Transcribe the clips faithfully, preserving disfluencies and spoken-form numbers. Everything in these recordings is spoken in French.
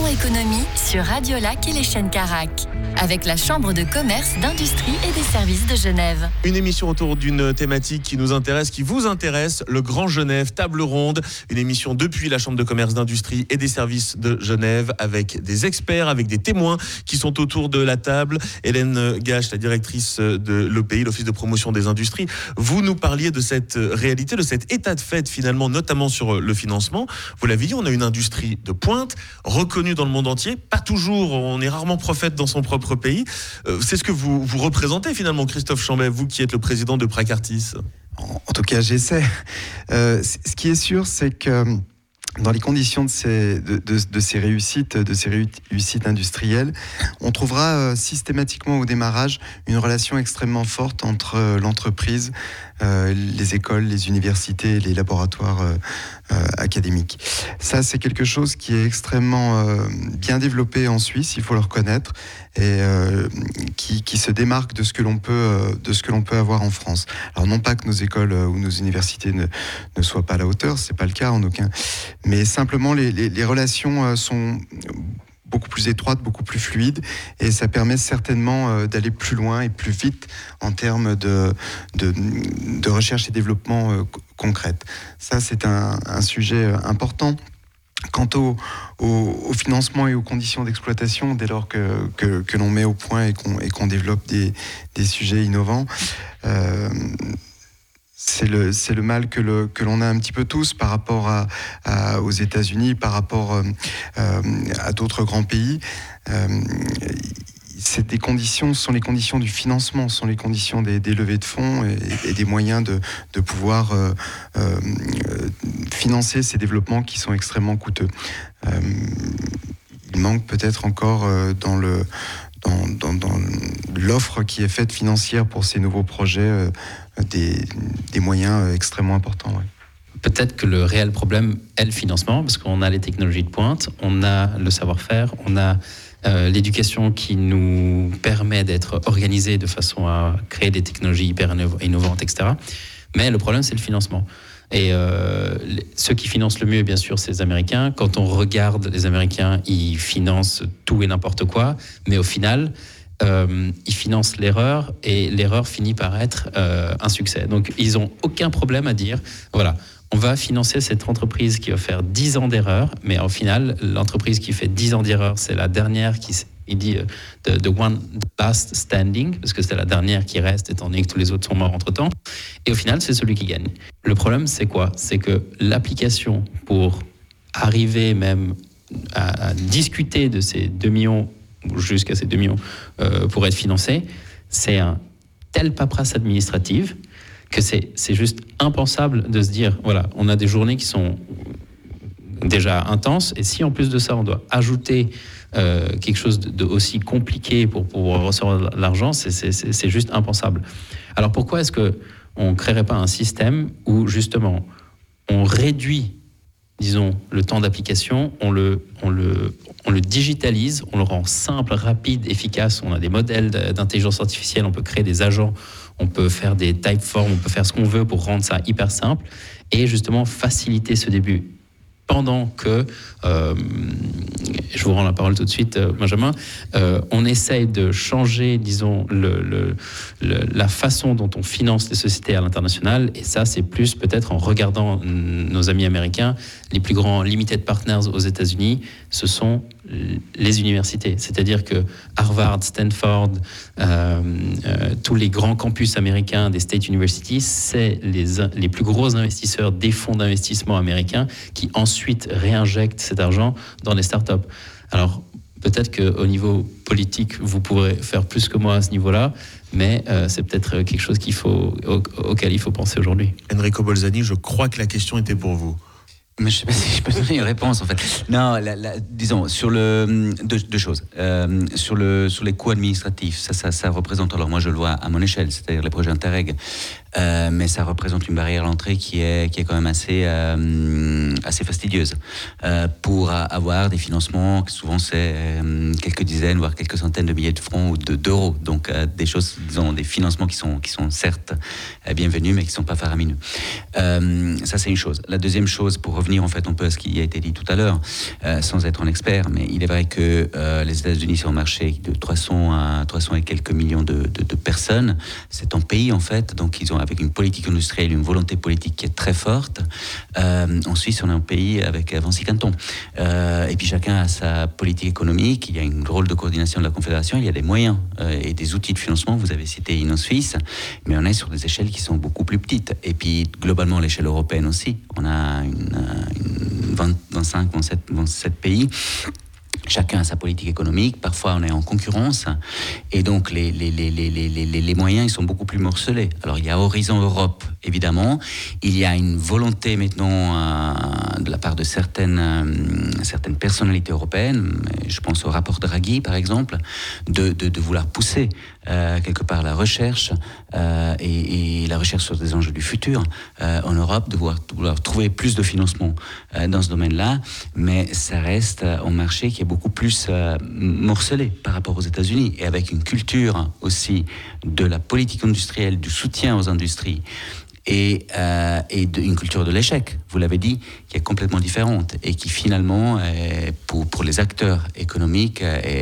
Économie sur Radio Lac et les chaînes Carac, avec la Chambre de commerce, d'industrie et des services de Genève. Une émission autour d'une thématique qui nous intéresse, qui vous intéresse, le Grand Genève, table ronde. Une émission depuis la Chambre de commerce, d'industrie et des services de Genève, avec des experts, avec des témoins qui sont autour de la table. Hélène Gache, la directrice de l'O P I, l'Office de promotion des industries. Vous nous parliez de cette réalité, de cet état de fait finalement, notamment sur le financement. Vous l'avez dit, on a une industrie de pointe, reconnue dans le monde entier. Pas toujours, on est rarement prophète dans son propre pays. C'est ce que vous, vous représentez finalement, Christophe Chambet, vous qui êtes le président de Pracartis. En, en tout cas, j'essaie. Euh, ce qui est sûr, c'est que dans les conditions de ces, de, de, de ces réussites, de ces réussites industrielles, on trouvera euh, systématiquement au démarrage une relation extrêmement forte entre euh, l'entreprise, euh, les écoles, les universités, les laboratoires euh, euh, académiques. Ça, c'est quelque chose qui est extrêmement euh, bien développé en Suisse, il faut le reconnaître, et euh, qui, qui se démarque de ce que l'on peut, euh, de ce que l'on peut avoir en France. Alors non pas que nos écoles euh, ou nos universités ne, ne soient pas à la hauteur, c'est pas le cas en aucun. Mais simplement, les, les, les relations sont beaucoup plus étroites, beaucoup plus fluides, et ça permet certainement d'aller plus loin et plus vite en termes de, de, de recherche et développement concrète. Ça, c'est un, un sujet important. Quant au, au, au financement et aux conditions d'exploitation, dès lors que, que, que l'on met au point et qu'on, et qu'on développe des, des sujets innovants, euh, C'est le, c'est le mal que, le, que l'on a un petit peu tous par rapport à, à, aux États-Unis, par rapport euh, à d'autres grands pays. Euh, c'est des conditions, ce sont les conditions du financement, ce sont les conditions des, des levées de fonds et, et des moyens de, de pouvoir euh, euh, financer ces développements qui sont extrêmement coûteux. Euh, il manque peut-être encore euh, dans le... Dans, dans, dans l'offre qui est faite financière pour ces nouveaux projets, euh, des, des moyens extrêmement importants. Ouais. Peut-être que le réel problème est le financement, parce qu'on a les technologies de pointe, on a le savoir-faire, on a euh, l'éducation qui nous permet d'être organisés de façon à créer des technologies hyper innovantes, et cetera. Mais le problème, c'est le financement. Et euh, ceux qui financent le mieux, bien sûr, c'est les Américains. Quand on regarde les Américains, ils financent tout et n'importe quoi, mais au final, euh, ils financent l'erreur et l'erreur finit par être euh, un succès. Donc, ils n'ont aucun problème à dire, voilà, on va financer cette entreprise qui va faire dix ans d'erreur, mais au final, l'entreprise qui fait dix ans d'erreur, c'est la dernière qui... Il dit the, the one last standing, parce que c'est la dernière qui reste, étant donné que tous les autres sont morts entre-temps. Et au final, c'est celui qui gagne. Le problème, c'est quoi ? C'est que l'application pour arriver même à, à discuter de ces deux millions, jusqu'à ces deux millions, euh, pour être financé, c'est un tel paperasse administrative que c'est, c'est juste impensable de se dire, voilà, on a des journées qui sont déjà intenses, et si en plus de ça, on doit ajouter Euh, quelque chose de, de aussi compliqué pour pouvoir recevoir de l'argent, c'est, c'est, c'est, c'est juste impensable. Alors pourquoi est-ce qu'on ne créerait pas un système où justement on réduit, disons, le temps d'application, on le, on le, on le digitalise, on le rend simple, rapide, efficace, on a des modèles d'intelligence artificielle, on peut créer des agents, on peut faire des typeforms, on peut faire ce qu'on veut pour rendre ça hyper simple et justement faciliter ce début. Pendant que, euh, je vous rends la parole tout de suite, euh, Benjamin, euh, on essaye de changer, disons, le, le, le, la façon dont on finance les sociétés à l'international, et ça, c'est plus peut-être en regardant nos amis américains, les plus grands limited partners aux États-Unis, ce sont les universités. C'est-à-dire que Harvard, Stanford, euh, euh, tous les grands campus américains des State Universities, c'est les, les plus gros investisseurs des fonds d'investissement américains qui ensuite réinjectent cet argent dans les startups. Alors, peut-être qu'au niveau politique, vous pourrez faire plus que moi à ce niveau-là, mais euh, c'est peut-être quelque chose qu'il faut, au, auquel il faut penser aujourd'hui. Enrico Bolzani, je crois que la question était pour vous. Mais je ne sais pas si je peux donner une réponse, en fait. Non, la, la, disons, sur le... Deux, deux choses. Euh, sur, le, sur les coûts administratifs, ça, ça, ça représente, alors moi je le vois à mon échelle, c'est-à-dire les projets Interreg, euh, mais ça représente une barrière à l'entrée qui est, qui est quand même assez, euh, assez fastidieuse. Euh, pour avoir des financements, souvent c'est euh, quelques dizaines, voire quelques centaines de milliers de francs ou de, d'euros. Donc euh, des choses, disons, des financements qui sont, qui sont certes euh, bienvenus, mais qui ne sont pas faramineux. Euh, ça, c'est une chose. La deuxième chose, pour revenir en fait un peu à ce qui a été dit tout à l'heure, euh, sans être un expert, mais il est vrai que euh, les États-Unis sont un marché de trois cents à trois cents et quelques millions de, de, de personnes. C'est un pays en fait, donc ils ont avec une politique industrielle, une volonté politique qui est très forte. Euh, en Suisse, on est un pays avec vingt-six cantons. Euh, et puis chacun a sa politique économique. Il y a un rôle de coordination de la Confédération. Il y a des moyens euh, et des outils de financement. Vous avez cité une en Suisse, mais on est sur des échelles qui sont beaucoup plus petites. Et puis globalement, l'échelle européenne aussi. On a une, une vingt, vingt-cinq, vingt-sept, vingt-sept pays. Chacun a sa politique économique, parfois on est en concurrence, et donc les, les, les, les, les, les, les moyens ils sont beaucoup plus morcelés. Alors il y a Horizon Europe, évidemment, il y a une volonté maintenant euh, de la part de certaines, euh, certaines personnalités européennes, je pense au rapport Draghi par exemple, de, de, de vouloir pousser euh, quelque part la recherche euh, et, et la recherche sur des enjeux du futur euh, en Europe, de vouloir, de vouloir trouver plus de financement euh, dans ce domaine-là, mais ça reste un marché qui est beaucoup plus euh, morcelé par rapport aux États-Unis et avec une culture aussi de la politique industrielle, du soutien aux industries et, euh, et de, une culture de l'échec, vous l'avez dit, qui est complètement différente et qui finalement, est, pour, pour les acteurs économiques,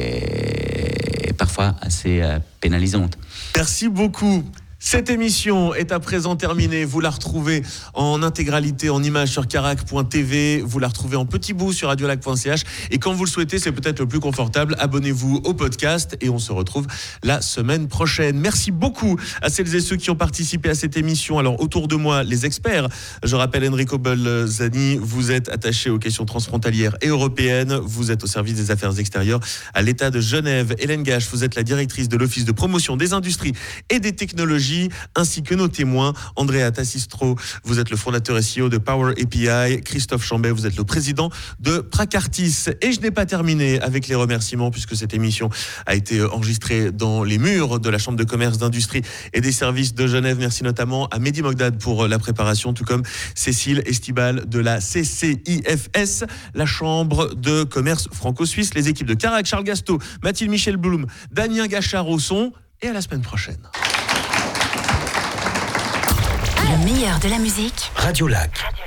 est, est parfois assez euh, pénalisante. Merci beaucoup. Cette émission est à présent terminée. Vous la retrouvez en intégralité, en image sur carac point t v. Vous la retrouvez en petit bout sur radiolac point c h. Et quand vous le souhaitez, c'est peut-être le plus confortable. Abonnez-vous au podcast et on se retrouve la semaine prochaine. Merci beaucoup à celles et ceux qui ont participé à cette émission. Alors, autour de moi, les experts. Je rappelle Enrico Bolzani, vous êtes attaché aux questions transfrontalières et européennes. Vous êtes au service des affaires extérieures à l'État de Genève. Hélène Gache, vous êtes la directrice de l'Office de promotion des industries et des technologies, ainsi que nos témoins. Andrea Tassistro, vous êtes le fondateur et C E O de Power A P I. Christophe Chambet, vous êtes le président de Pracartis. Et je n'ai pas terminé avec les remerciements, puisque cette émission a été enregistrée dans les murs de la Chambre de commerce, d'industrie et des services de Genève. Merci notamment à Mehdi Mogdad pour la préparation, tout comme Cécile Estibal de la C C I F S, la Chambre de commerce franco-suisse, les équipes de Carac, Charles Gasto, Mathilde Michel Blum, Damien Gachard au son, et à la semaine prochaine. Le meilleur de la musique. Radiolac.